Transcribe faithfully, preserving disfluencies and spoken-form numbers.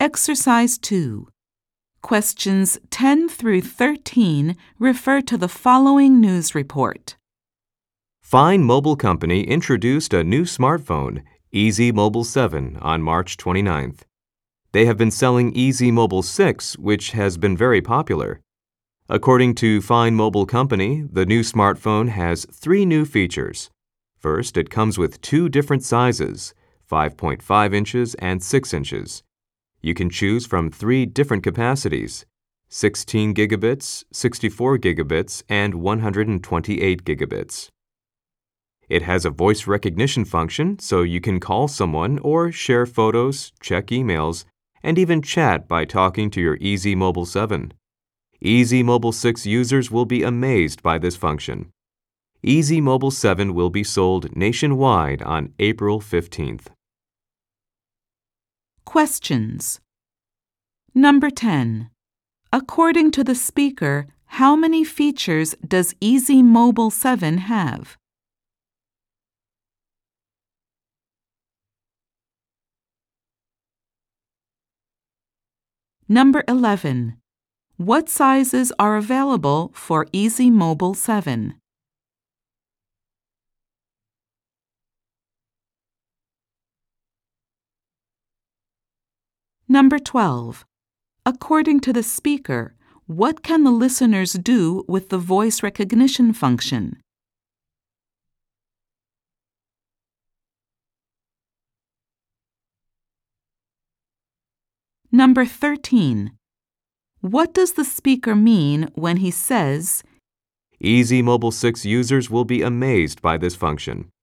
Exercise two. Questions ten through thirteen refer to the following news report. Fine Mobile Company introduced a new smartphone, Easy Mobile seven, on March twenty-ninth. They have been selling Easy Mobile six, which has been very popular. According to Fine Mobile Company, the new smartphone has three new features. First, it comes with two different sizes, five point five inches and six inches. You can choose from three different capacities, sixteen gigabits, sixty-four gigabits, and one hundred twenty-eight gigabits. It has a voice recognition function, so you can call someone or share photos, check emails, and even chat by talking to your Easy Mobile seven. Easy Mobile six users will be amazed by this function. Easy Mobile seven will be sold nationwide on April fifteenth. Questions. Number ten. According to the speaker, how many features does Easy Mobile seven have? Number eleven. What sizes are available for Easy Mobile seven? Number twelve. According to the speaker, what can the listeners do with the voice recognition function? Number thirteen. What does the speaker mean when he says, Easy Mobile six users will be amazed by this function?